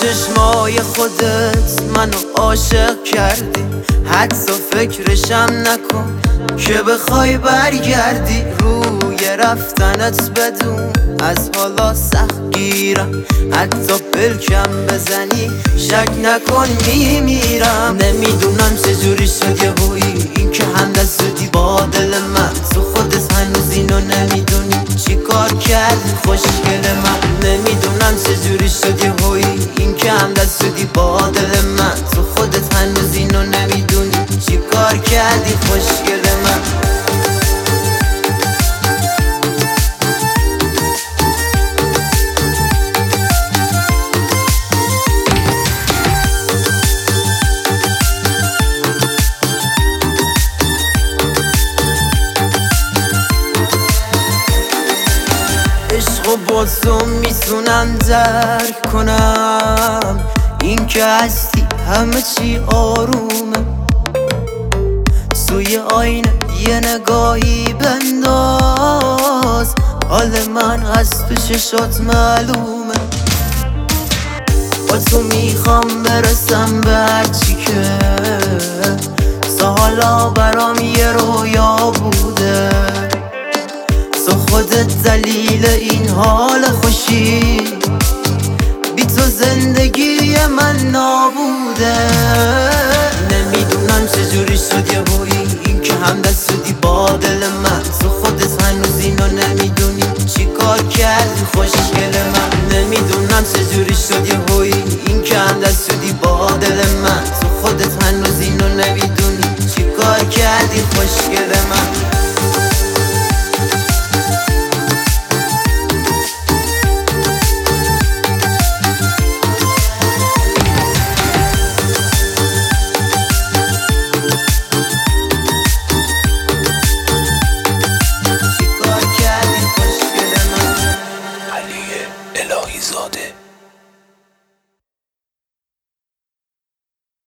چشمای خودت منو عاشق کردی، حتی فکرشم نکن که بخوای برگردی. روی رفتنت بدون از حالا سخت گیرم، حتی پلکم بزنی شک نکن میمیرم. نمیدونم چجوری شد یهویی این که همدست شدی با دل من. تو خودت هنوز اینو نمیدونی چی کار کردی خوشگل من. نمیدونم چجوری شد یهویی این که همدست شدی با دل من. تو خودت هنوز اینو نمیدونی چی کار کردی خوشگل من. عشقو با تو میتونم درک کنم، این که هستی همه چی آرومه. توی آینه یه نگاهی بنداز، حال من از تو چشات معلومه. با تو میخوام برسم به هرچی که تا حالا برام یه رویا بوده. تو خودت دلیل این حال خوشی، بی تو زندگی من نابوده. نمیدونم چجوری شد یهویی این که همدست شدی با دل من. تو خودت هنوز اینو نمیدونی چی کار کردی خوشگل من. نمیدونم چجوری شد یهویی این که همدست شدی با دل من. تو خودت هنوز اینو نمیدونی چی کار کردی خوشگل من.